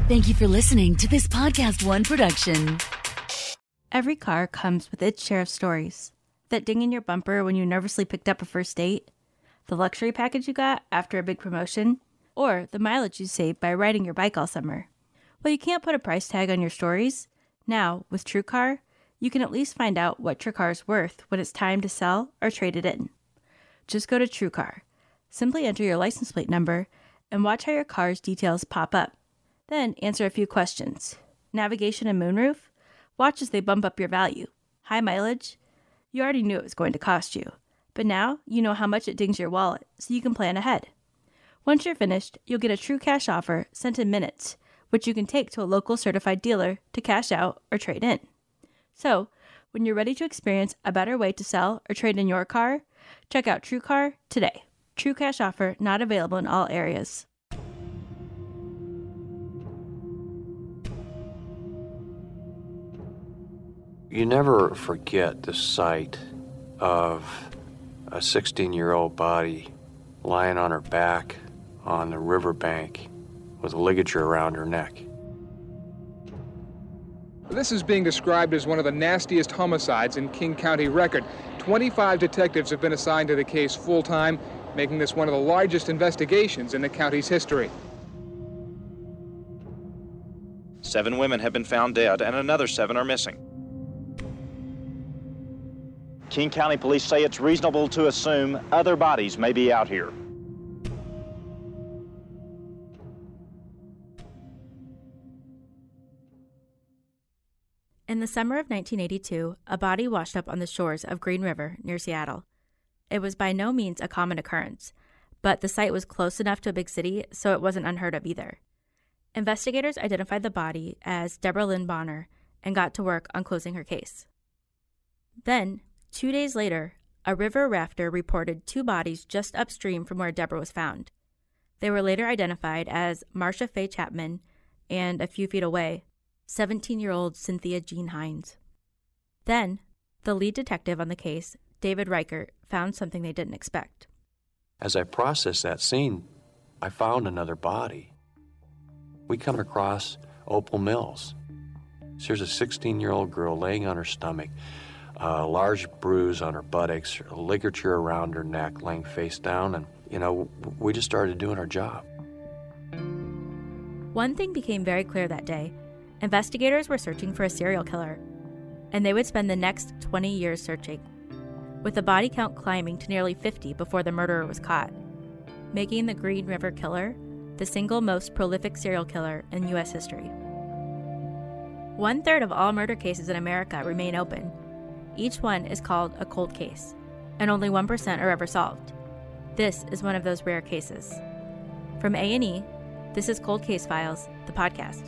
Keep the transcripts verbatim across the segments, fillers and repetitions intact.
Thank you for listening to this Podcast One production. Every car comes with its share of stories. That ding in your bumper when you nervously picked up a first date, the luxury package you got after a big promotion, or the mileage you saved by riding your bike all summer. Well, you can't put a price tag on your stories. Now, with TrueCar, you can at least find out what your car is worth when it's time to sell or trade it in. Just go to TrueCar. Simply enter your license plate number and watch how your car's details pop up. Then answer a few questions. Navigation and moonroof? Watch as they bump up your value. High mileage? You already knew it was going to cost you. But now you know how much it dings your wallet, so you can plan ahead. Once you're finished, you'll get a true cash offer sent in minutes, which you can take to a local certified dealer to cash out or trade in. So, when you're ready to experience a better way to sell or trade in your car, check out TrueCar today. True cash offer not available in all areas. You never forget the sight of a sixteen-year-old body lying on her back on the riverbank with a ligature around her neck. This is being described as one of the nastiest homicides in King County record. twenty-five detectives have been assigned to the case full-time, making this one of the largest investigations in the county's history. Seven women have been found dead and another seven are missing. King County Police say it's reasonable to assume other bodies may be out here. In the summer of nineteen eighty-two, a body washed up on the shores of Green River near Seattle. It was by no means a common occurrence, but the site was close enough to a big city, so it wasn't unheard of either. Investigators identified the body as Deborah Lynn Bonner and got to work on closing her case. Then, two days later, a river rafter reported two bodies just upstream from where Deborah was found. They were later identified as Marcia Faye Chapman and, a few feet away, seventeen-year-old Cynthia Jean Hines. Then, the lead detective on the case, David Reichert, found something they didn't expect. As I processed that scene, I found another body. We come across Opal Mills. There's a sixteen-year-old girl laying on her stomach, a large bruise on her buttocks, a ligature around her neck, laying face down, and, you know, we just started doing our job. One thing became very clear that day. Investigators were searching for a serial killer, and they would spend the next twenty years searching, with the body count climbing to nearly fifty before the murderer was caught, making the Green River Killer the single most prolific serial killer in U S history. One-third of all murder cases in America remain open. Each one is called a cold case, and only one percent are ever solved. This is one of those rare cases. From A and E, this is Cold Case Files, the podcast.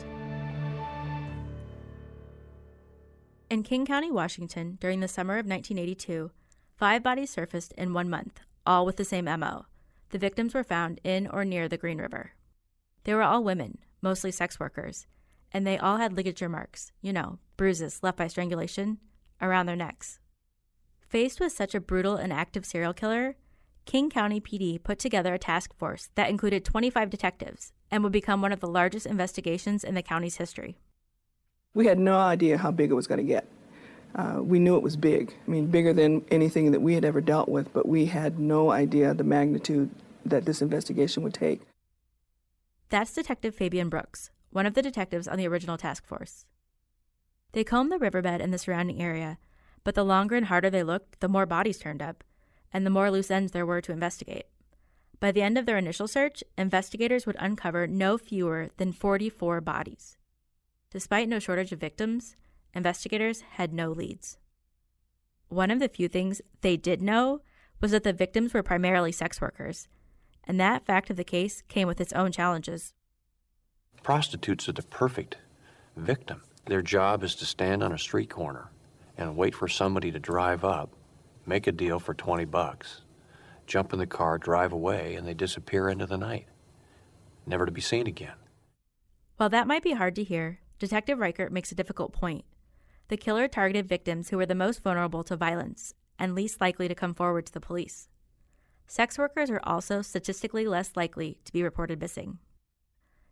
In King County, Washington, during the summer of nineteen eighty-two, five bodies surfaced in one month, all with the same M O. The victims were found in or near the Green River. They were all women, mostly sex workers, and they all had ligature marks, you know, bruises left by strangulation, around their necks. Faced with such a brutal and active serial killer, King County P D put together a task force that included twenty-five detectives and would become one of the largest investigations in the county's history. We had no idea how big it was going to get. Uh, we knew it was big. I mean, bigger than anything that we had ever dealt with, but we had no idea the magnitude that this investigation would take. That's Detective Fabian Brooks, one of the detectives on the original task force. They combed the riverbed and the surrounding area, but the longer and harder they looked, the more bodies turned up, and the more loose ends there were to investigate. By the end of their initial search, investigators would uncover no fewer than forty-four bodies. Despite no shortage of victims, investigators had no leads. One of the few things they did know was that the victims were primarily sex workers, and that fact of the case came with its own challenges. Prostitutes are the perfect victim. Their job is to stand on a street corner and wait for somebody to drive up, make a deal for twenty bucks, jump in the car, drive away, and they disappear into the night, never to be seen again. While that might be hard to hear, Detective Reichert makes a difficult point. The killer targeted victims who were the most vulnerable to violence and least likely to come forward to the police. Sex workers are also statistically less likely to be reported missing.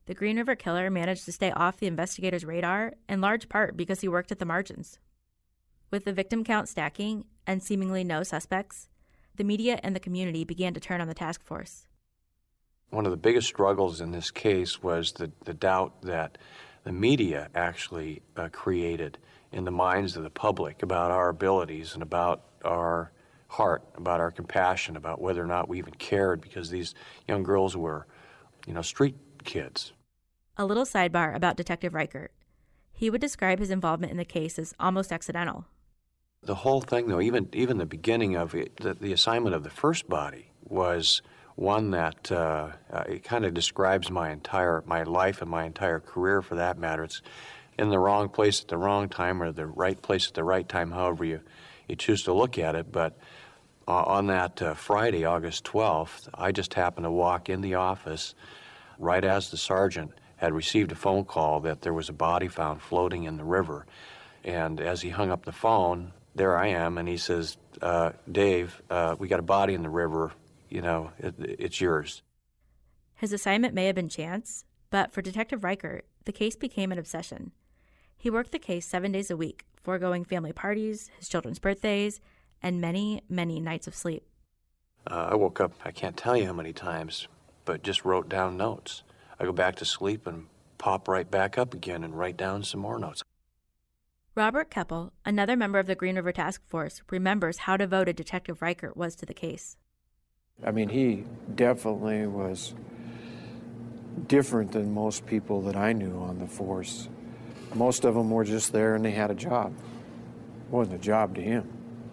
The Green River Killer managed to stay off the investigators' radar, in large part because he worked at the margins. With the victim count stacking and seemingly no suspects, the media and the community began to turn on the task force. One of the biggest struggles in this case was the, the doubt that the media actually uh, created in the minds of the public about our abilities and about our heart, about our compassion, about whether or not we even cared, because these young girls were, you know, street kids. A little sidebar about Detective Reichert. He would describe his involvement in the case as almost accidental. The whole thing, though, even even the beginning of it, the, the assignment of the first body was one that uh, uh, it kind of describes my entire my life and my entire career, for that matter. It's in the wrong place at the wrong time, or the right place at the right time, however you, you choose to look at it. But uh, on that uh, Friday, August twelfth, I just happened to walk in the office right as the sergeant had received a phone call that there was a body found floating in the river. And as he hung up the phone, there I am, and he says, uh, Dave, uh, we got a body in the river, you know, it, it's yours. His assignment may have been chance, but for Detective Reichert, the case became an obsession. He worked the case seven days a week, foregoing family parties, his children's birthdays, and many, many nights of sleep. Uh, I woke up, I can't tell you how many times, but just wrote down notes. I go back to sleep and pop right back up again and write down some more notes. Robert Keppel, another member of the Green River Task Force, remembers how devoted Detective Reichert was to the case. I mean, he definitely was different than most people that I knew on the force. Most of them were just there and they had a job. It wasn't a job to him.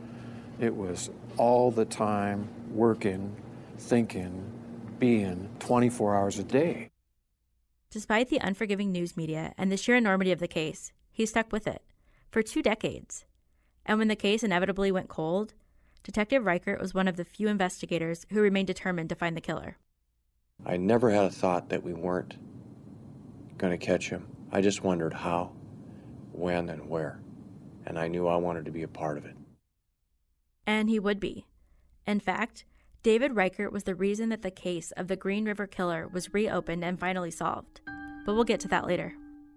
It was all the time working, thinking, being twenty-four hours a day. Despite the unforgiving news media and the sheer enormity of the case, he stuck with it for two decades. And when the case inevitably went cold, Detective Reichert was one of the few investigators who remained determined to find the killer. I never had a thought that we weren't going to catch him. I just wondered how, when, and where. And I knew I wanted to be a part of it. And he would be. In fact, David Reichert was the reason that the case of the Green River Killer was reopened and finally solved. But we'll get to that later.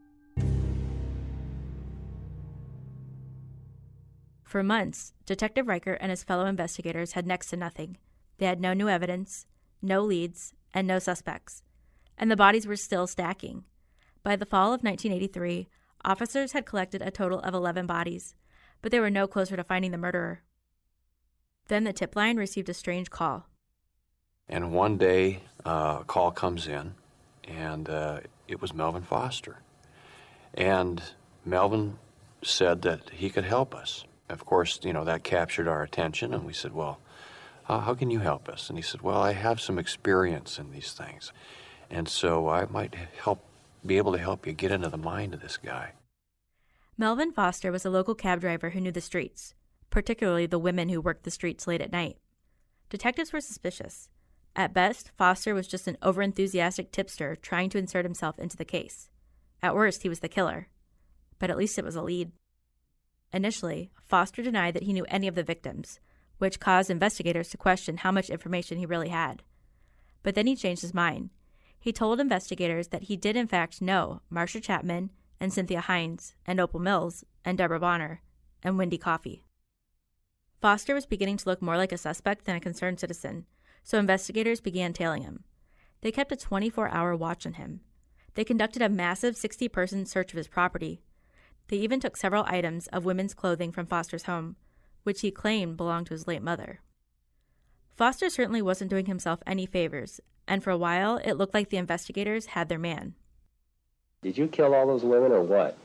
For months, Detective Reichert and his fellow investigators had next to nothing. They had no new evidence, no leads, and no suspects. And the bodies were still stacking. By the fall of nineteen eighty-three, officers had collected a total of eleven bodies, but they were no closer to finding the murderer. Then the tip line received a strange call. And one day, uh, a call comes in, and uh, it was Melvin Foster. And Melvin said that he could help us. Of course, you know, that captured our attention, and we said, well, uh, how can you help us? And he said, well, I have some experience in these things, and so I might help, be able to help you get into the mind of this guy. Melvin Foster was a local cab driver who knew the streets, particularly the women who worked the streets late at night. Detectives were suspicious. At best, Foster was just an overenthusiastic tipster trying to insert himself into the case. At worst, he was the killer. But at least it was a lead. Initially, Foster denied that he knew any of the victims, which caused investigators to question how much information he really had. But then he changed his mind. He told investigators that he did in fact know Marcia Chapman and Cynthia Hines and Opal Mills and Deborah Bonner and Wendy Coffey. Foster was beginning to look more like a suspect than a concerned citizen, so investigators began tailing him. They kept a twenty-four hour watch on him. They conducted a massive sixty person search of his property. They even took several items of women's clothing from Foster's home, which he claimed belonged to his late mother. Foster certainly wasn't doing himself any favors, and for a while it looked like the investigators had their man. Did you kill all those women or what?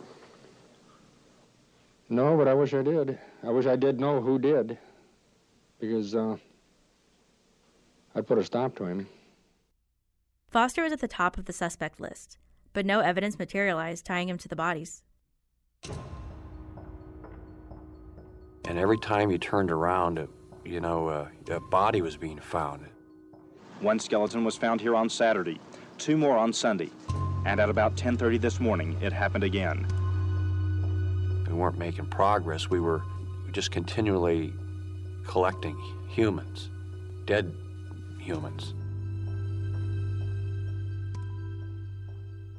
No, but I wish I did. I wish I did know who did, because uh, I'd put a stop to him. Foster was at the top of the suspect list, but no evidence materialized tying him to the bodies. And every time you turned around, uh, you know, uh, a body was being found. One skeleton was found here on Saturday, two more on Sunday, and at about ten thirty this morning, it happened again. We weren't making progress. We were just continually collecting humans, dead humans.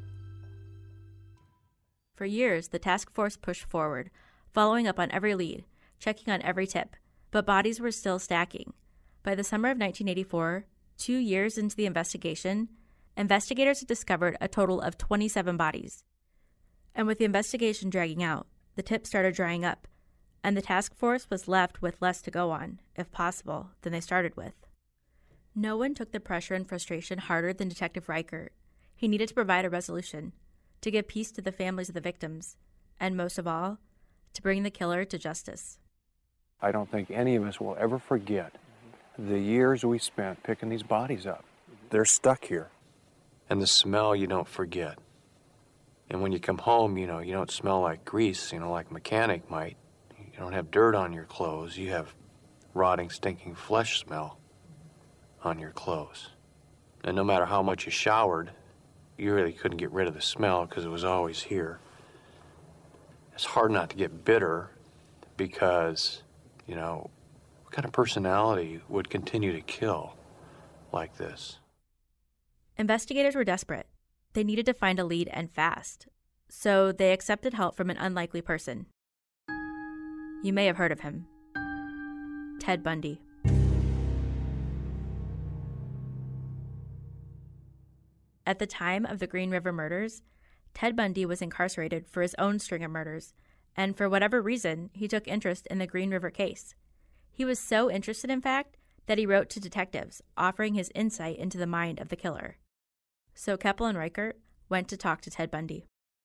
For years, the task force pushed forward, following up on every lead, checking on every tip, but bodies were still stacking. By the summer of nineteen eighty-four, two years into the investigation, investigators had discovered a total of twenty-seven bodies. And with the investigation dragging out, the tips started drying up, and the task force was left with less to go on, if possible, than they started with. No one took the pressure and frustration harder than Detective Reichert. He needed to provide a resolution, to give peace to the families of the victims, and most of all, to bring the killer to justice. I don't think any of us will ever forget the years we spent picking these bodies up. They're stuck here. And the smell you don't forget. And when you come home, you know, you don't smell like grease, you know, like a mechanic might. You don't have dirt on your clothes. You have rotting, stinking flesh smell on your clothes. And no matter how much you showered, you really couldn't get rid of the smell because it was always here. It's hard not to get bitter because, you know, what kind of personality would continue to kill like this? Investigators were desperate. They needed to find a lead and fast. So they accepted help from an unlikely person. You may have heard of him. Ted Bundy. At the time of the Green River murders, Ted Bundy was incarcerated for his own string of murders, and for whatever reason, he took interest in the Green River case. He was so interested, in fact, that he wrote to detectives, offering his insight into the mind of the killer. So Keppel and Reichert went to talk to Ted Bundy.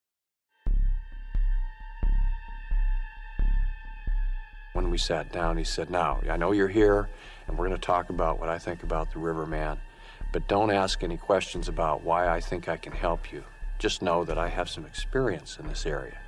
When we sat down, he said, now, I know you're here, and we're going to talk about what I think about the Riverman, but don't ask any questions about why I think I can help you. Just know that I have some experience in this area.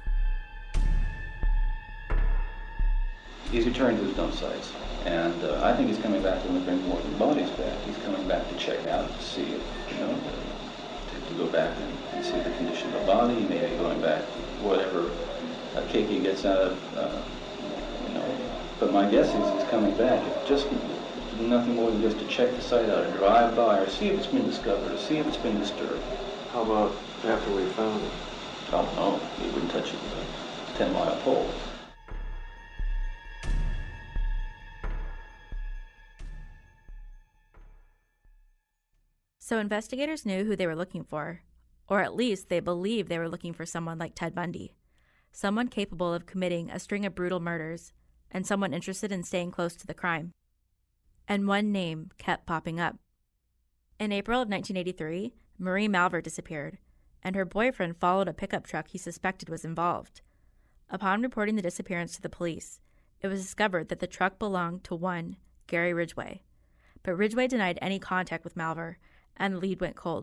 He's returned to his dump sites, and uh, I think he's coming back to bring more than bodies back. He's coming back to check out, to see if, you know, to, to go back and, and see the condition of the body, maybe going back to whatever uh, cake he gets out of, uh, you know. But my guess is he's coming back, if just nothing more than just to check the site out, or drive by, or see if it's been discovered, or see if it's been disturbed. How about after we found it? I don't know. He wouldn't touch it with a ten-mile pole. So investigators knew who they were looking for, or at least they believed they were looking for someone like Ted Bundy, someone capable of committing a string of brutal murders, and someone interested in staying close to the crime. And one name kept popping up. In April of nineteen eighty-three, Marie Malver disappeared, and her boyfriend followed a pickup truck he suspected was involved. Upon reporting the disappearance to the police, it was discovered that the truck belonged to one Gary Ridgway, but Ridgway denied any contact with Malver, and the lead went cold.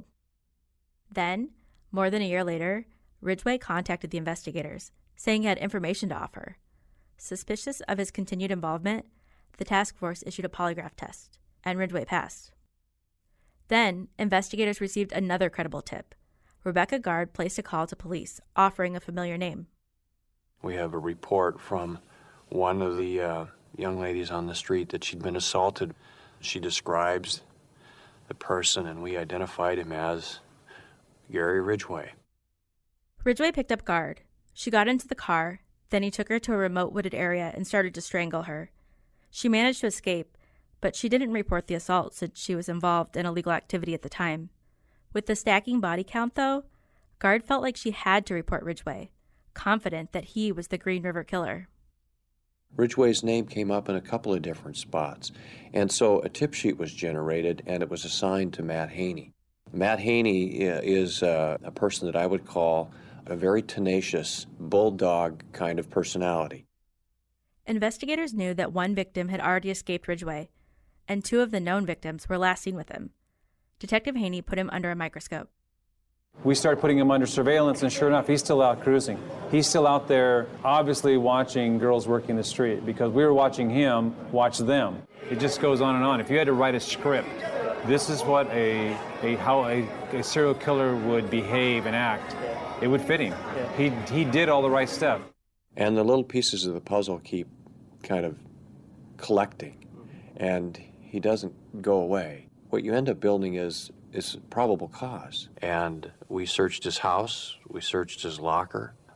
Then, more than a year later, Ridgway contacted the investigators, saying he had information to offer. Suspicious of his continued involvement, the task force issued a polygraph test, and Ridgway passed. Then, investigators received another credible tip. Rebecca Gard placed a call to police, offering a familiar name. We have a report from one of the uh, young ladies on the street that she'd been assaulted. She describes the person, and we identified him as Gary Ridgway. Ridgway picked up Gard. She got into the car, then he took her to a remote wooded area and started to strangle her. She managed to escape, but she didn't report the assault since she was involved in illegal activity at the time. With the stacking body count, though, Gard felt like she had to report Ridgway, confident that he was the Green River killer. Ridgway's name came up in a couple of different spots, and so a tip sheet was generated, and it was assigned to Matt Haney. Matt Haney is uh, a person that I would call a very tenacious, bulldog kind of personality. Investigators knew that one victim had already escaped Ridgway, and two of the known victims were last seen with him. Detective Haney put him under a microscope. We started putting him under surveillance, and sure enough, he's still out cruising. He's still out there, obviously watching girls working the street, because we were watching him watch them. It just goes on and on. If you had to write a script, this is what a, a how a, a serial killer would behave and act. It would fit him. He he did all the right stuff. And the little pieces of the puzzle keep kind of collecting, and he doesn't go away. What you end up building is is probable cause. And we searched his house, we searched his locker,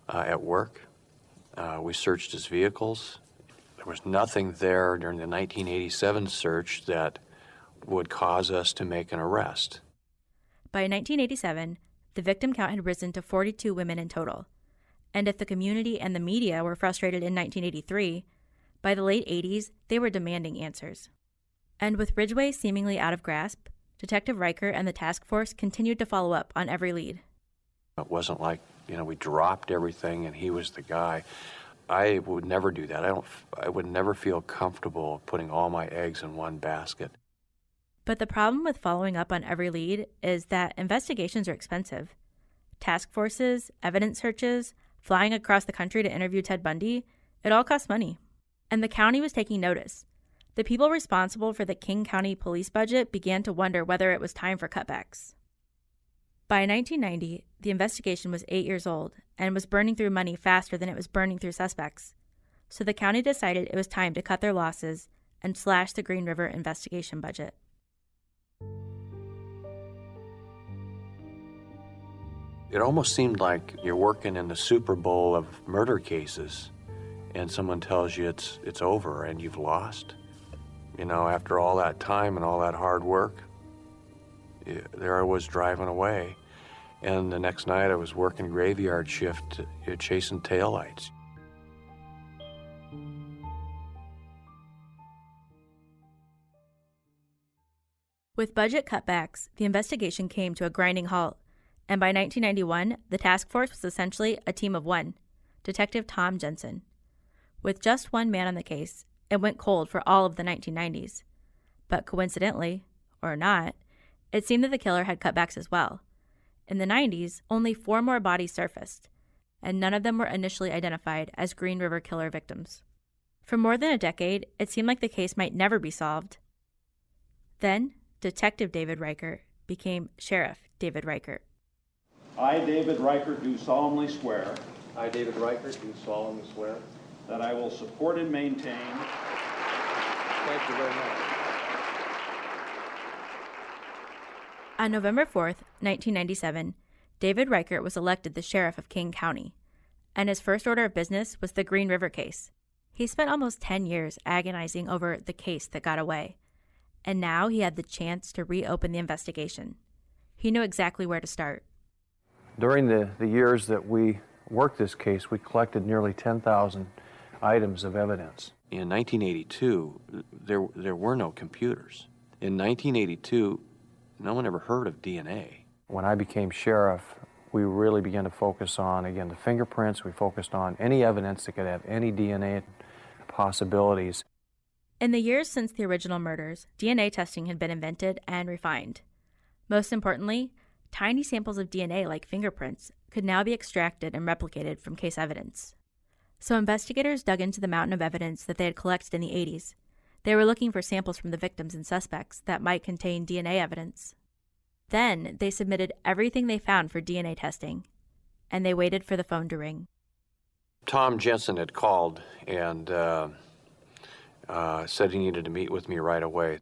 uh, at work. Uh, we searched his vehicles. There was nothing there during the nineteen eighty-seven search that would cause us to make an arrest. By nineteen eighty-seven, the victim count had risen to forty-two women in total. And if the community and the media were frustrated in nineteen eighty-three, by the late eighties, they were demanding answers. And with Ridgway seemingly out of grasp, Detective Riker and the task force continued to follow up on every lead. It wasn't like, you know, we dropped everything and he was the guy. I would never do that. I don't. I would never feel comfortable putting all my eggs in one basket. But the problem with following up on every lead is that investigations are expensive. Task forces, evidence searches, flying across the country to interview Ted Bundy, it all costs money. And the county was taking notice. The people responsible for the King County police budget began to wonder whether it was time for cutbacks. By nineteen ninety, the investigation was eight years old and was burning through money faster than it was burning through suspects. So the county decided it was time to cut their losses and slash the Green River investigation budget. It almost seemed like you're working in the Super Bowl of murder cases and someone tells you it's it's over and you've lost. You know, after all that time and all that hard work, there I was driving away. And the next night I was working graveyard shift, uh, chasing taillights. With budget cutbacks, the investigation came to a grinding halt. And by nineteen ninety-one, the task force was essentially a team of one, Detective Tom Jensen. With just one man on the case, it went cold for all of the nineteen nineties. But coincidentally, or not, it seemed that the killer had cutbacks as well. In the nineties, only four more bodies surfaced, and none of them were initially identified as Green River Killer victims. For more than a decade, it seemed like the case might never be solved. Then, Detective David Riker became Sheriff David Riker. I, David Riker, do solemnly swear. I, David Riker, do solemnly swear. That I will support and maintain. Thank you very much. On November fourth, nineteen ninety-seven, David Riker was elected the sheriff of King County, and his first order of business was the Green River case. He spent almost ten years agonizing over the case that got away, and now he had the chance to reopen the investigation. He knew exactly where to start. During the, the years that we worked this case, we collected nearly ten thousand items of evidence. In nineteen eighty-two, there, there were no computers. In nineteen eighty-two, no one ever heard of D N A. When I became sheriff, we really began to focus on, again, the fingerprints. We focused on any evidence that could have any D N A possibilities. In the years since the original murders, D N A testing had been invented and refined. Most importantly, tiny samples of D N A like fingerprints could now be extracted and replicated from case evidence. So investigators dug into the mountain of evidence that they had collected in the eighties. They were looking for samples from the victims and suspects that might contain D N A evidence. Then they submitted everything they found for D N A testing, and they waited for the phone to ring. Tom Jensen had called and uh, uh, said he needed to meet with me right away.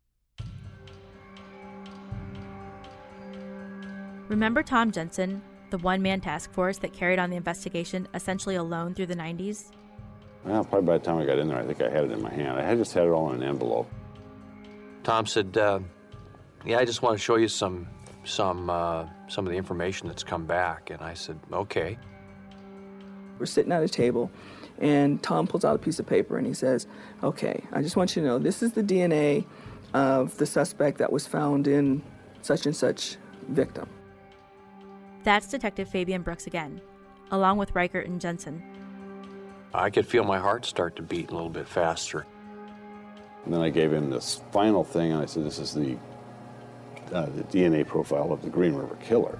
Remember Tom Jensen, the one-man task force that carried on the investigation essentially alone through the nineties? Well, probably by the time I got in there, I think I had it in my hand. I had just had it all in an envelope. Tom said, uh, yeah, I just want to show you some some uh, some of the information that's come back. And I said, okay. We're sitting at a table, and Tom pulls out a piece of paper, and he says, okay, I just want you to know, this is the D N A of the suspect that was found in such and such victim. That's Detective Fabian Brooks again, along with Reichert and Jensen. I could feel my heart start to beat a little bit faster. And then I gave him this final thing, and I said, this is the, uh, the D N A profile of the Green River Killer.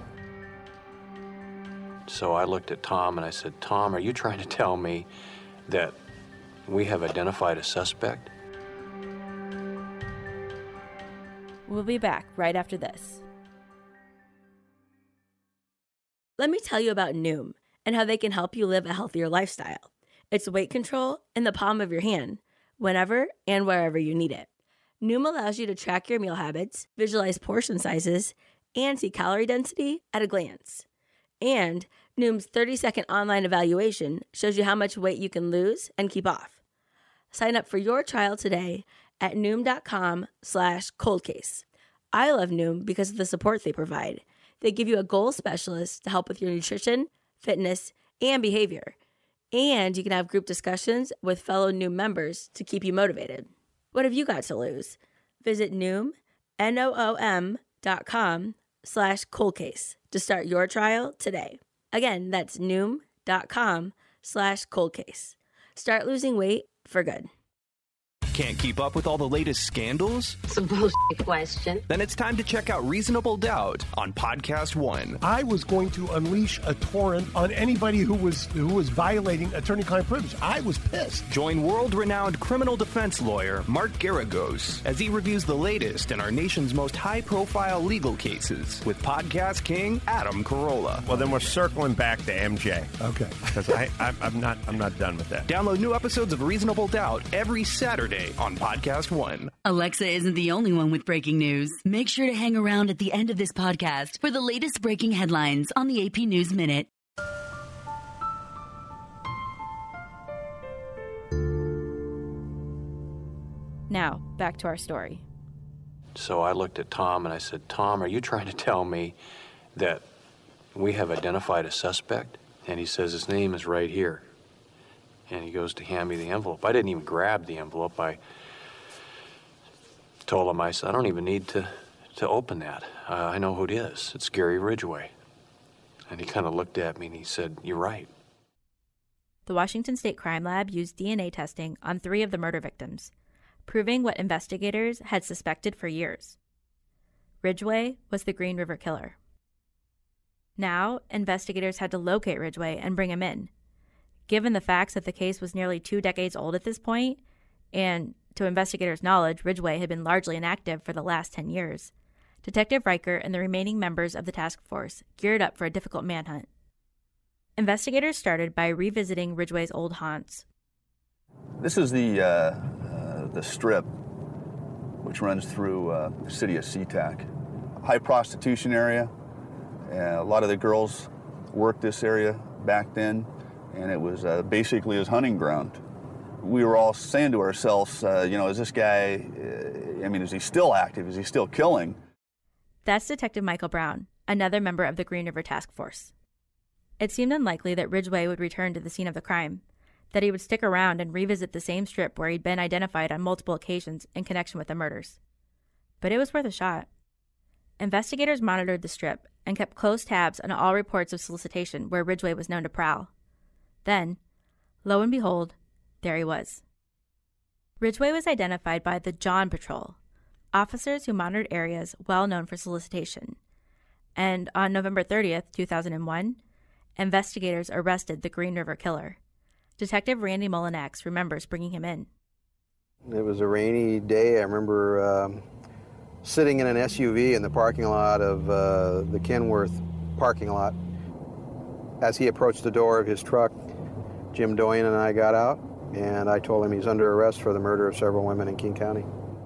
So I looked at Tom and I said, Tom, are you trying to tell me that we have identified a suspect? We'll be back right after this. Let me tell you about Noom and how they can help you live a healthier lifestyle. It's weight control in the palm of your hand, whenever and wherever you need it. Noom allows you to track your meal habits, visualize portion sizes, and see calorie density at a glance. And Noom's thirty-second online evaluation shows you how much weight you can lose and keep off. Sign up for your trial today at Noom.com slash coldcase. I love Noom because of the support they provide. They give you a goal specialist to help with your nutrition, fitness, and behavior. And you can have group discussions with fellow Noom members to keep you motivated. What have you got to lose? Visit Noom, N O O M dot com slash coldcase to start your trial today. Again, that's Noom.com slash coldcase. Start losing weight for good. Can't keep up with all the latest scandals? It's a bullshit question. Then it's time to check out Reasonable Doubt on Podcast One. I was going to unleash a torrent on anybody who was who was violating attorney-client privilege. I was pissed. Join world-renowned criminal defense lawyer Mark Garagos as he reviews the latest in our nation's most high-profile legal cases with podcast king Adam Carolla. Well, then we're circling back to M J. Okay. Because I, I, I'm not, I'm not done with that. Download new episodes of Reasonable Doubt every Saturday on Podcast One. Alexa isn't the only one with breaking news. Make sure to hang around at the end of this podcast for the latest breaking headlines on the A P News Minute. Now, back to our story. So I looked at Tom and I said, Tom, are you trying to tell me that we have identified a suspect? And he says, his name is right here. And he goes to hand me the envelope. I didn't even grab the envelope. I told him, I said, I don't even need to, to open that. Uh, I know who it is. It's Gary Ridgway. And he kind of looked at me and he said, you're right. The Washington State Crime Lab used D N A testing on three of the murder victims, proving what investigators had suspected for years. Ridgway was the Green River Killer. Now, investigators had to locate Ridgway and bring him in. Given the facts that the case was nearly two decades old at this point, and to investigators' knowledge, Ridgway had been largely inactive for the last ten years, Detective Riker and the remaining members of the task force geared up for a difficult manhunt. Investigators started by revisiting Ridgway's old haunts. This is the, uh, uh, the strip which runs through uh, the city of SeaTac. High prostitution area. Uh, a lot of the girls worked this area back then, and it was uh, basically his hunting ground. We were all saying to ourselves, uh, you know, is this guy, uh, I mean, is he still active? Is he still killing? That's Detective Michael Brown, another member of the Green River Task Force. It seemed unlikely that Ridgway would return to the scene of the crime, that he would stick around and revisit the same strip where he'd been identified on multiple occasions in connection with the murders. But it was worth a shot. Investigators monitored the strip and kept close tabs on all reports of solicitation where Ridgway was known to prowl. Then, lo and behold, there he was. Ridgway was identified by the John Patrol, officers who monitored areas well known for solicitation. And on November thirtieth, two thousand one, investigators arrested the Green River Killer. Detective Randy Mulinax remembers bringing him in. It was a rainy day. I remember um, sitting in an S U V in the parking lot of uh, the Kenworth parking lot. As he approached the door of his truck, Jim Doyen and I got out, and I told him he's under arrest for the murder of several women in King County.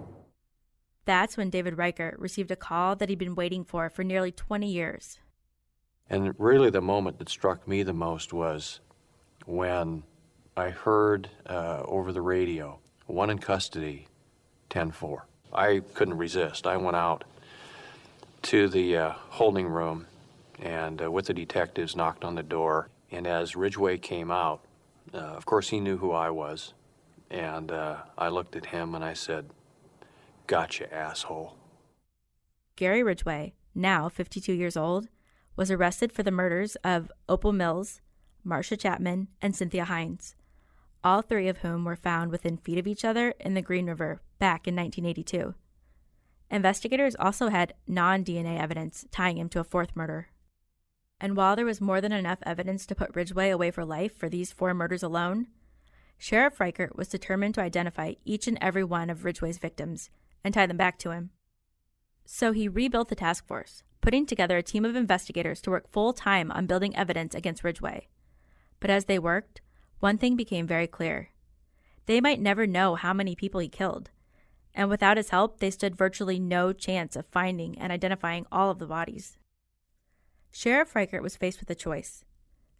That's when David Riker received a call that he'd been waiting for for nearly twenty years. And really the moment that struck me the most was when I heard uh, over the radio, one in custody, ten four. I couldn't resist. I went out to the uh, holding room and uh, with the detectives knocked on the door. And as Ridgway came out, uh, of course he knew who I was. And uh, I looked at him and I said, gotcha, asshole. Gary Ridgway, now fifty-two years old, was arrested for the murders of Opal Mills, Marcia Chapman, and Cynthia Hines, all three of whom were found within feet of each other in the Green River back in nineteen eighty-two. Investigators also had non-D N A evidence tying him to a fourth murder. And while there was more than enough evidence to put Ridgway away for life for these four murders alone, Sheriff Riker was determined to identify each and every one of Ridgway's victims and tie them back to him. So he rebuilt the task force, putting together a team of investigators to work full-time on building evidence against Ridgway. But as they worked, one thing became very clear. They might never know how many people he killed, and without his help, they stood virtually no chance of finding and identifying all of the bodies. Sheriff Reichert was faced with a choice: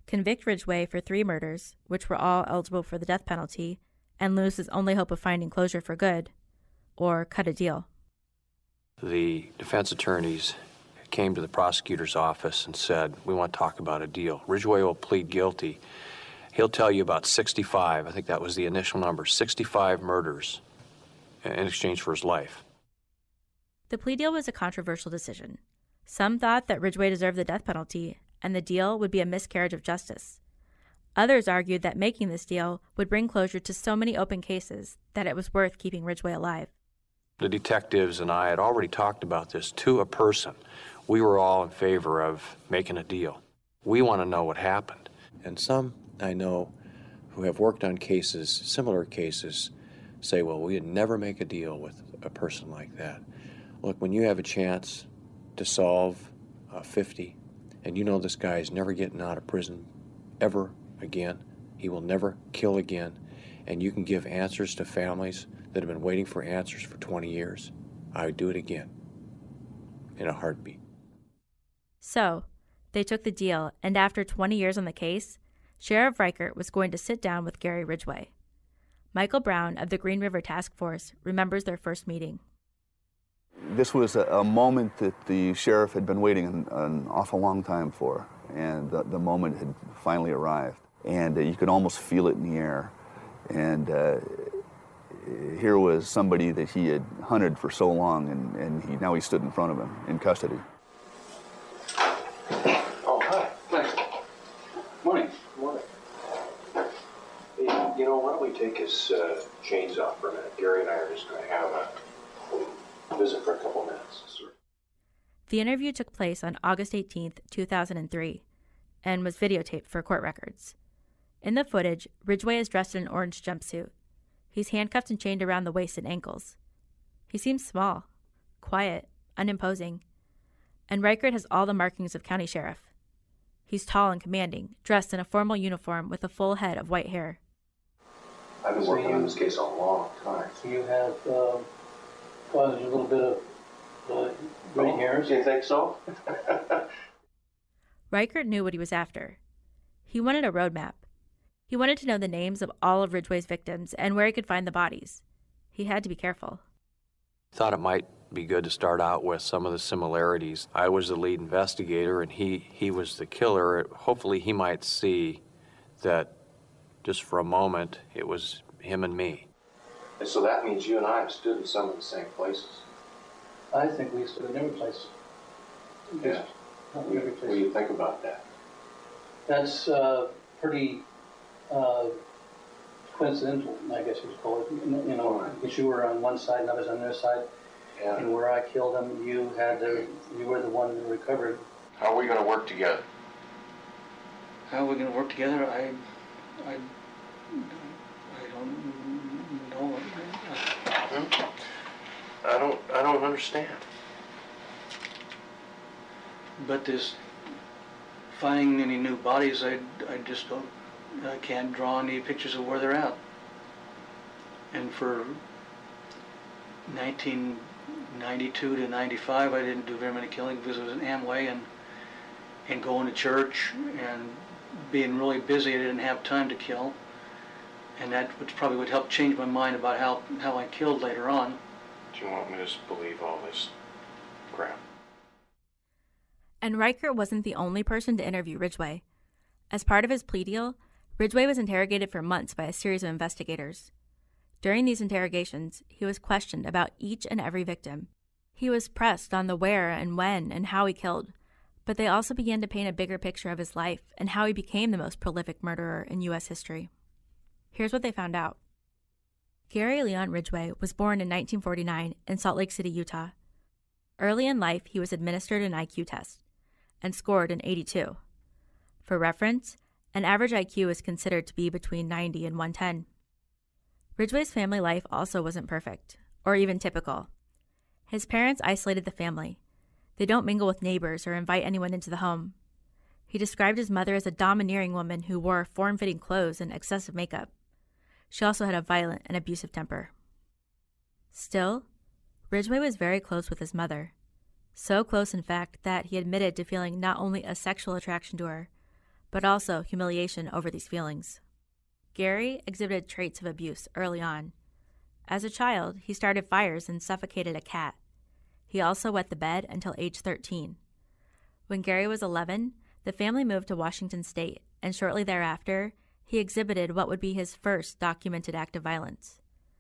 convict Ridgway for three murders, which were all eligible for the death penalty, and lose his only hope of finding closure for good, or cut a deal. The defense attorneys came to the prosecutor's office and said, we want to talk about a deal. Ridgway will plead guilty. He'll tell you about sixty-five, I think that was the initial number, sixty-five murders in exchange for his life. The plea deal was a controversial decision. Some thought that Ridgway deserved the death penalty, and the deal would be a miscarriage of justice. Others argued that making this deal would bring closure to so many open cases that it was worth keeping Ridgway alive. The detectives and I had already talked about this to a person. We were all in favor of making a deal. We want to know what happened. And some I know who have worked on cases, similar cases, say, well, we'd never make a deal with a person like that. Look, when you have a chance to solve uh, fifty, and you know this guy is never getting out of prison ever again, he will never kill again, and you can give answers to families that have been waiting for answers for twenty years, I would do it again, in a heartbeat. So, they took the deal, and after twenty years on the case, Sheriff Reichert was going to sit down with Gary Ridgway. Michael Brown of the Green River Task Force remembers their first meeting. This was a, a moment that the sheriff had been waiting an, an awful long time for, and the, the moment had finally arrived. And uh, you could almost feel it in the air. And uh, here was somebody that he had hunted for so long, and, and he, now he stood in front of him in custody. Oh, hi. Thanks. Morning. Morning. Hey, you know, why don't we take his uh, chains off for a minute? Gary and I are just going to have a visit for a couple minutes. Sir. The interview took place on August eighteenth, two thousand three, and was videotaped for court records. In the footage, Ridgway is dressed in an orange jumpsuit. He's handcuffed and chained around the waist and ankles. He seems small, quiet, unimposing, and Reichert has all the markings of county sheriff. He's tall and commanding, dressed in a formal uniform with a full head of white hair. I've been working on this case a long time. So you have uh, caused you a little bit of uh, gray oh, hairs? You think so? Reichert knew what he was after. He wanted a roadmap. He wanted to know the names of all of Ridgway's victims and where he could find the bodies. He had to be careful. Thought it might be good to start out with some of the similarities. I was the lead investigator and he, he was the killer. Hopefully he might see that just for a moment it was him and me. And so that means you and I have stood in some of the same places. I think we stood in every place. Yeah. Not every place. What do you think about that? That's uh, pretty uh, coincidental, I guess you would call it. You know, because you were on one side and I was on the other side. Yeah. And where I killed him, you had to, you were the one who recovered. How are we going to work together? How are we going to work together? I, I, I don't know. I don't, I don't understand. But this, finding any new bodies, I, I just don't, I can't draw any pictures of where they're at. And for nineteen ninety-two to ninety-five, I didn't do very many killing because it was in Amway and and going to church and being really busy. I didn't have time to kill, and that which probably would help change my mind about how how I killed later on. Do you want me to just believe all this crap? And Reichert wasn't the only person to interview Ridgway. As part of his plea deal, Ridgway was interrogated for months by a series of investigators. During these interrogations, he was questioned about each and every victim. He was pressed on the where and when and how he killed, but they also began to paint a bigger picture of his life and how he became the most prolific murderer in U S history. Here's what they found out. Gary Leon Ridgway was born in nineteen forty-nine in Salt Lake City, Utah. Early in life, he was administered an I Q test and scored an eighty-two. For reference, an average I Q is considered to be between ninety and one ten. Ridgway's family life also wasn't perfect, or even typical. His parents isolated the family. They don't mingle with neighbors or invite anyone into the home. He described his mother as a domineering woman who wore form-fitting clothes and excessive makeup. She also had a violent and abusive temper. Still, Ridgway was very close with his mother. So close, in fact, that he admitted to feeling not only a sexual attraction to her, but also humiliation over these feelings. Gary exhibited traits of abuse early on. As a child, he started fires and suffocated a cat. He also wet the bed until age thirteen. When Gary was eleven, the family moved to Washington State, and shortly thereafter, he exhibited what would be his first documented act of violence.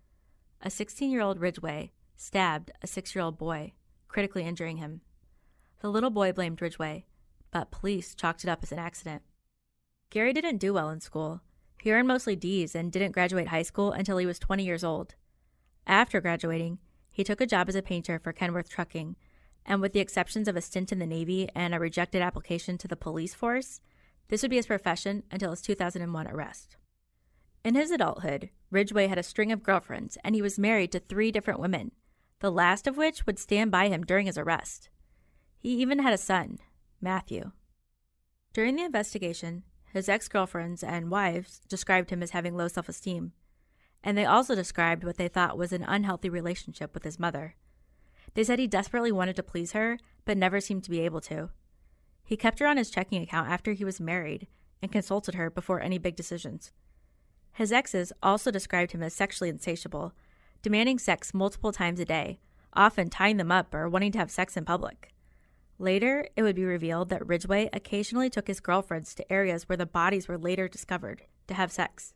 A sixteen-year-old Ridgway stabbed a six-year-old boy, critically injuring him. The little boy blamed Ridgway, but police chalked it up as an accident. Gary didn't do well in school. He earned mostly D's and didn't graduate high school until he was twenty years old. After graduating, he took a job as a painter for Kenworth Trucking, and with the exceptions of a stint in the Navy and a rejected application to the police force, this would be his profession until his two thousand one arrest. In his adulthood, Ridgway had a string of girlfriends, and he was married to three different women, the last of which would stand by him during his arrest. He even had a son, Matthew. During the investigation, his ex-girlfriends and wives described him as having low self-esteem, and they also described what they thought was an unhealthy relationship with his mother. They said he desperately wanted to please her, but never seemed to be able to. He kept her on his checking account after he was married and consulted her before any big decisions. His exes also described him as sexually insatiable, demanding sex multiple times a day, often tying them up or wanting to have sex in public. Later, it would be revealed that Ridgway occasionally took his girlfriends to areas where the bodies were later discovered to have sex.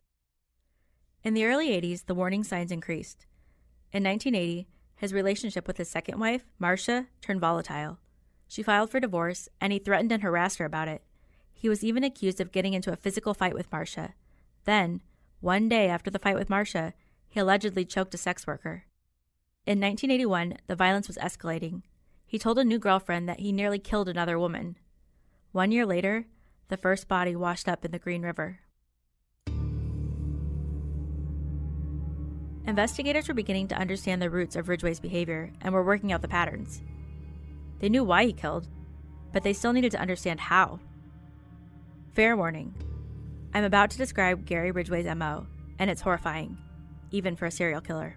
In the early eighties, the warning signs increased. In nineteen eighty, his relationship with his second wife, Marcia, turned volatile. She filed for divorce, and he threatened and harassed her about it. He was even accused of getting into a physical fight with Marcia. Then, one day after the fight with Marcia, he allegedly choked a sex worker. In nineteen eighty-one, the violence was escalating. He told a new girlfriend that he nearly killed another woman. One year later, the first body washed up in the Green River. Investigators were beginning to understand the roots of Ridgway's behavior and were working out the patterns. They knew why he killed, but they still needed to understand how. Fair warning, I'm about to describe Gary Ridgway's M O, and it's horrifying, even for a serial killer.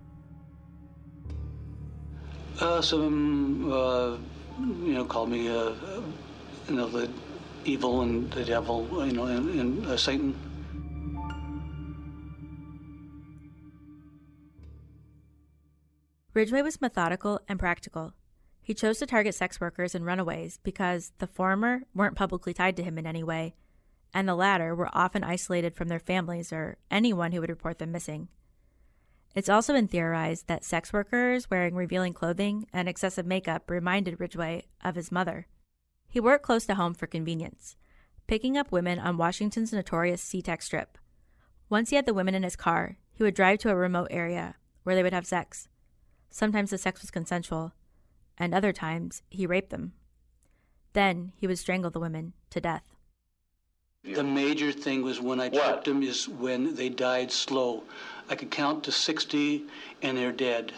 Uh, some, uh, you know, called me, uh, you know, the evil and the devil, you know, and, and uh, Satan. Ridgway was methodical and practical. He chose to target sex workers and runaways because the former weren't publicly tied to him in any way, and the latter were often isolated from their families or anyone who would report them missing. It's also been theorized that sex workers wearing revealing clothing and excessive makeup reminded Ridgway of his mother. He worked close to home for convenience, picking up women on Washington's notorious SeaTac Strip. Once he had the women in his car, he would drive to a remote area where they would have sex. Sometimes the sex was consensual, and other times he raped them. Then he would strangle the women to death. The major thing was when I checked them is when they died slow. I could count to sixty and they're dead.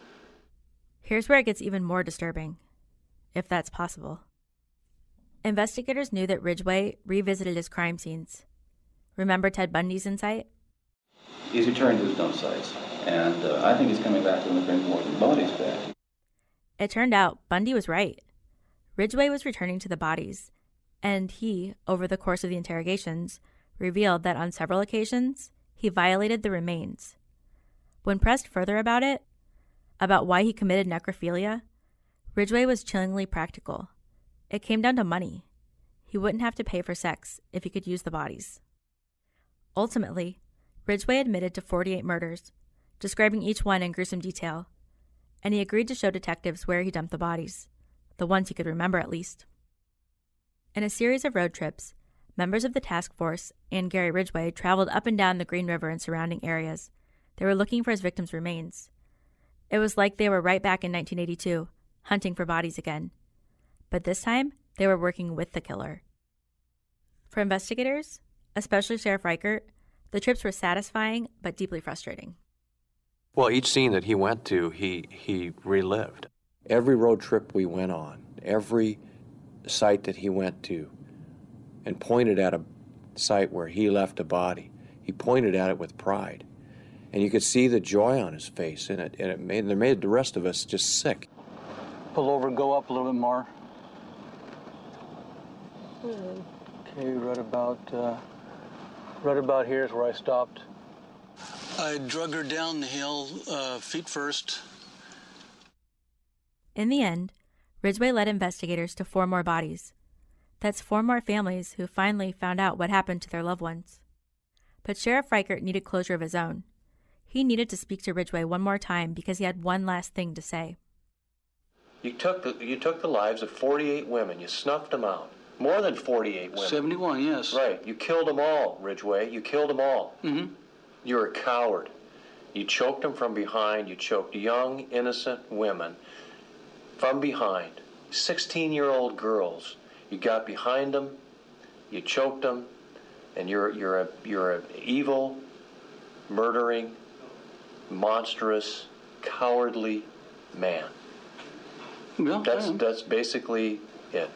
Here's where it gets even more disturbing, if that's possible. Investigators knew that Ridgway revisited his crime scenes. Remember Ted Bundy's insight? He's returned to his dump sites, and uh, I think he's coming back to bring more of the bodies back. It turned out Bundy was right. Ridgway was returning to the bodies, and he, over the course of the interrogations, revealed that on several occasions, he violated the remains. When pressed further about it, about why he committed necrophilia, Ridgway was chillingly practical. It came down to money. He wouldn't have to pay for sex if he could use the bodies. Ultimately, Ridgway admitted to forty-eight murders, describing each one in gruesome detail, and he agreed to show detectives where he dumped the bodies, the ones he could remember at least. In a series of road trips, members of the task force and Gary Ridgway traveled up and down the Green River and surrounding areas. They were looking for his victims' remains. It was like they were right back in nineteen eighty-two, hunting for bodies again. But this time, they were working with the killer. For investigators, especially Sheriff Reichert, the trips were satisfying but deeply frustrating. Well, each scene that he went to, he, he relived. Every road trip we went on, every site that he went to and pointed at a site where he left a body, he pointed at it with pride. And you could see the joy on his face, and it, and it made, it made the rest of us just sick. Pull over and go up a little bit more. Okay, right about, uh, right about here is where I stopped. I drug her down the hill, uh, feet first. In the end, Ridgway led investigators to four more bodies. That's four more families who finally found out what happened to their loved ones. But Sheriff Reichert needed closure of his own. He needed to speak to Ridgway one more time because he had one last thing to say. You took the, you took the lives of forty-eight women. You snuffed them out. More than forty-eight women. seventy-one, yes. Right. You killed them all, Ridgway. You killed them all. Mm-hmm. You're a coward. You choked them from behind. You choked young, innocent women from behind. sixteen-year-old girls. You got behind them. You choked them. And you're you're a you're an evil, murdering, monstrous, cowardly man. Well, that's that's basically it.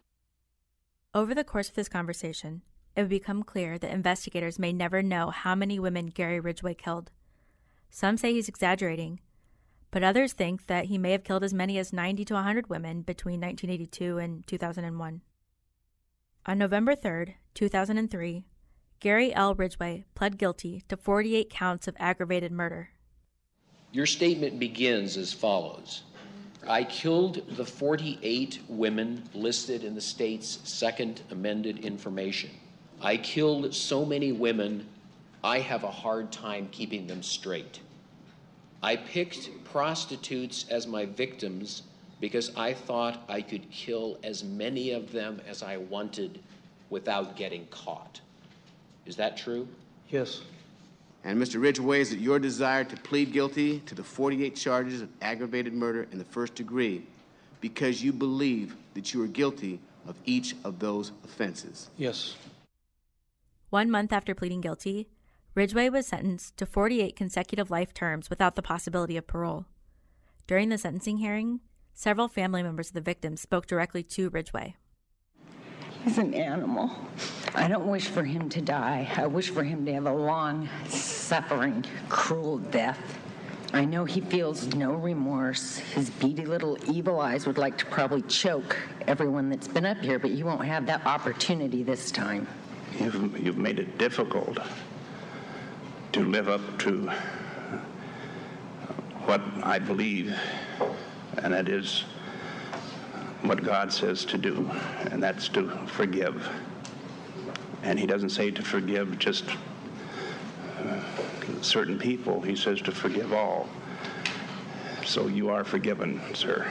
Over the course of this conversation, it would become clear that investigators may never know how many women Gary Ridgway killed. Some say he's exaggerating, but others think that he may have killed as many as ninety to one hundred women between nineteen eighty-two and two thousand one. On November third, two thousand three, Gary L. Ridgway pled guilty to forty-eight counts of aggravated murder. Your statement begins as follows. I killed the forty-eight women listed in the state's second amended information. I killed so many women, I have a hard time keeping them straight. I picked prostitutes as my victims because I thought I could kill as many of them as I wanted without getting caught. Is that true? Yes. And Mister Ridgway, is it your desire to plead guilty to the forty-eight charges of aggravated murder in the first degree because you believe that you are guilty of each of those offenses? Yes. One month after pleading guilty, Ridgway was sentenced to forty-eight consecutive life terms without the possibility of parole. During the sentencing hearing, several family members of the victims spoke directly to Ridgway. He's an animal. I don't wish for him to die. I wish for him to have a long, suffering, cruel death. I know he feels no remorse. His beady little evil eyes would like to probably choke everyone that's been up here, but you won't have that opportunity this time. You've, you've made it difficult to live up to what I believe, and that is what God says to do, and that's to forgive. And he doesn't say to forgive just uh, certain people. He says to forgive all. So you are forgiven, sir.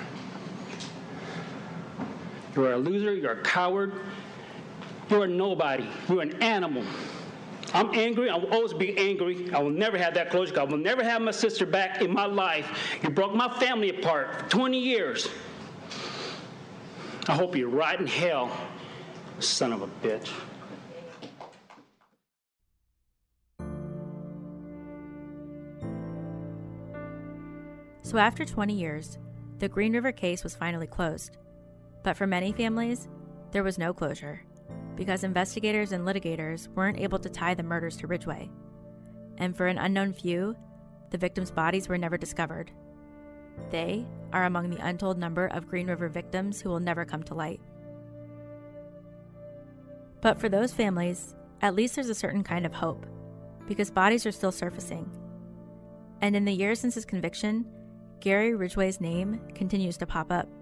You are a loser. You're a coward. You're a nobody. You're an animal. I'm angry. I will always be angry. I will never have that closure. I will never have my sister back in my life. You broke my family apart for twenty years. I hope you rot in hell, son of a bitch. So after twenty years, the Green River case was finally closed. But for many families, there was no closure, because investigators and litigators weren't able to tie the murders to Ridgway. And for an unknown few, the victims' bodies were never discovered. They are among the untold number of Green River victims who will never come to light. But for those families, at least there's a certain kind of hope, because bodies are still surfacing. And in the years since his conviction, Gary Ridgway's name continues to pop up.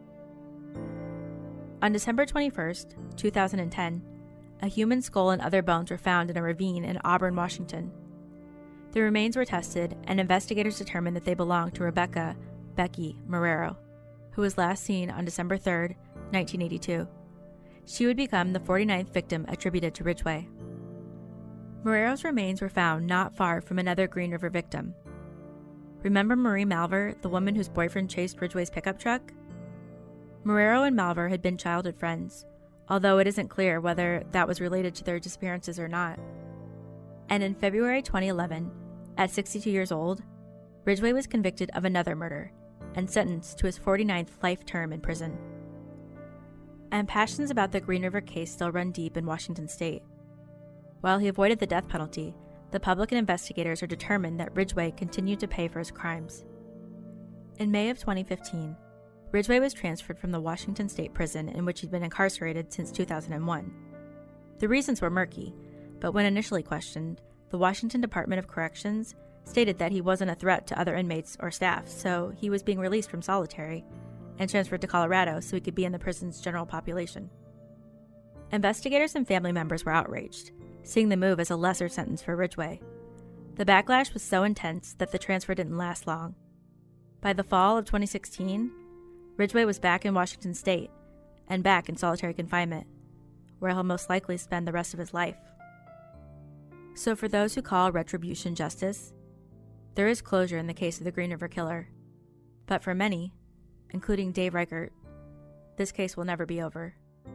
On December twenty-first, two thousand ten, a human skull and other bones were found in a ravine in Auburn, Washington. The remains were tested, and investigators determined that they belonged to Rebecca Becky Marrero, who was last seen on December third, nineteen eighty-two. She would become the forty-ninth victim attributed to Ridgway. Marrero's remains were found not far from another Green River victim. Remember Marie Malver, the woman whose boyfriend chased Ridgway's pickup truck? Marrero and Malver had been childhood friends, although it isn't clear whether that was related to their disappearances or not. And in February twenty eleven, at sixty-two years old, Ridgway was convicted of another murder and sentenced to his forty-ninth life term in prison. And passions about the Green River case still run deep in Washington state. While he avoided the death penalty, the public and investigators are determined that Ridgway continued to pay for his crimes. In May of twenty fifteen, Ridgway was transferred from the Washington State Prison in which he'd been incarcerated since two thousand one. The reasons were murky, but when initially questioned, the Washington Department of Corrections stated that he wasn't a threat to other inmates or staff, so he was being released from solitary and transferred to Colorado so he could be in the prison's general population. Investigators and family members were outraged, seeing the move as a lesser sentence for Ridgway. The backlash was so intense that the transfer didn't last long. By the fall of twenty sixteen, Ridgway was back in Washington State and back in solitary confinement, where he'll most likely spend the rest of his life. So for those who call retribution justice, there is closure in the case of the Green River Killer. But for many, including Dave Reichert, this case will never be over.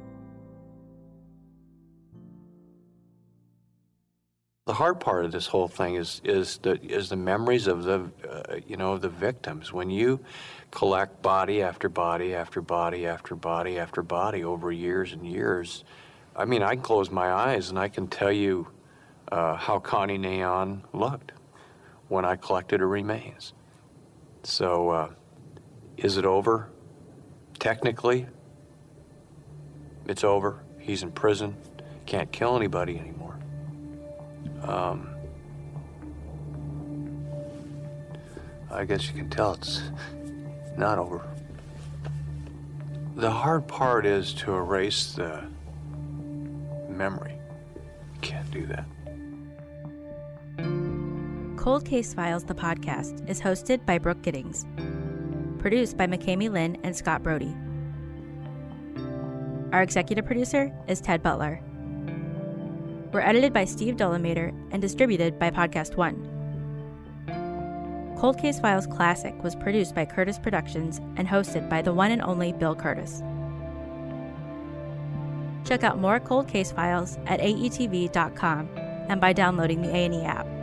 The hard part of this whole thing is is the is the memories of the uh, you know the victims. When you collect body after body after body after body after body over years and years, I mean, I can close my eyes and I can tell you uh, how Connie Naon looked when I collected her remains. So, uh, is it over? Technically, it's over. He's in prison. Can't kill anybody anymore. Um, I guess you can tell it's not over. The hard part is to erase the memory. You can't do that. Cold Case Files, the podcast, is hosted by Brooke Giddings. Produced by McKamey Lynn and Scott Brody. Our executive producer is Ted Butler. We're edited by Steve Dolemater and distributed by Podcast One. Cold Case Files Classic was produced by Curtis Productions and hosted by the one and only Bill Curtis. Check out more Cold Case Files at A E T V dot com and by downloading the A and E app.